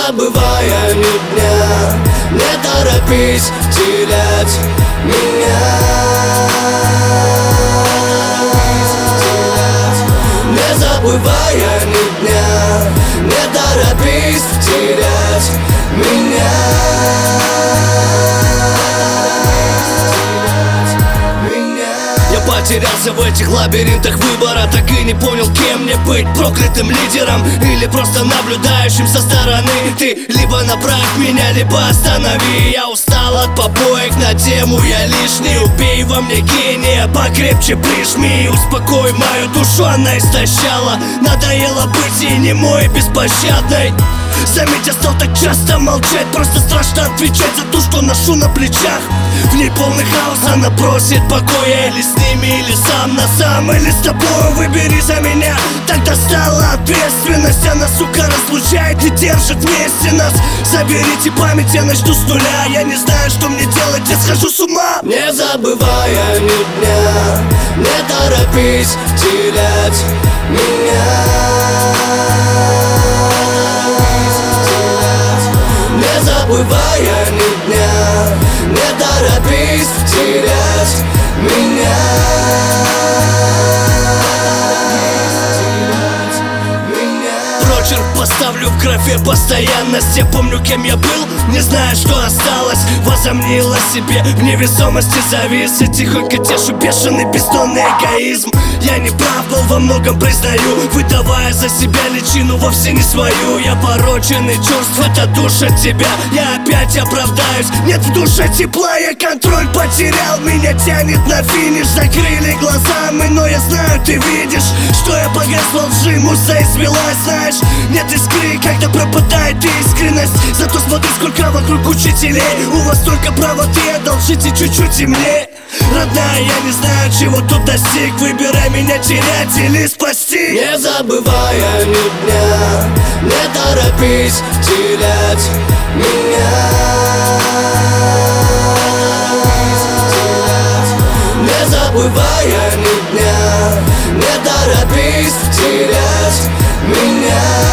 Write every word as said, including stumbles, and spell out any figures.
забывая ни дня, не торопись терять меня. Не забывая ни дня, не торопись терять меня. Потерялся в этих лабиринтах выбора, так и не понял, кем мне быть: проклятым лидером или просто наблюдающим со стороны. Ты либо направь меня, либо останови. Я устал от побоек на тему «я лишний». Убей во мне гения, покрепче прижми. Успокой мою душу, она истощала. Надоело быть ей немой и беспощадной. Заметь, я стал так часто молчать, просто страшно отвечать за то, что ношу на плечах. В ней полный хаос, она просит покоя. Или с ними, или сам на сам, или с тобой. Выбери за меня. Так достала ответственность, она, сука, разлучает и держит вместе нас. Заберите память, я начну с нуля. Я не знаю, что мне делать, я схожу с ума. Не забывая ни дня, не торопись терять меня. Не забывая ни дня, не торопись терять меня. Прочерк поставлю в графе постоянность. Я помню, кем я был, не знаю, что осталось. Возомнил о себе, в невесомости завис и тихонько тешу бешеный бездонный эгоизм. Я не прав был, во многом признаю, выдавая за себя личину вовсе не свою. Я порочен и чувств, это душ от тебя. Я опять оправдаюсь, нет в душе тепла. Я контроль потерял, меня тянет на финиш. Закрыли глаза мы, но я знаю, ты видишь, что я погас во лжи, муза извелась. Знаешь, нет искры, когда пропадает искренность. Зато смотри, сколько вокруг учителей. У вас только правоты, одолжите чуть-чуть и мне. Родная, я не знаю, чего тут достиг. Выбирай меня, терять или спасти. Не забывая ни дня, не торопись терять меня. Не забывая ни дня, не торопись терять меня.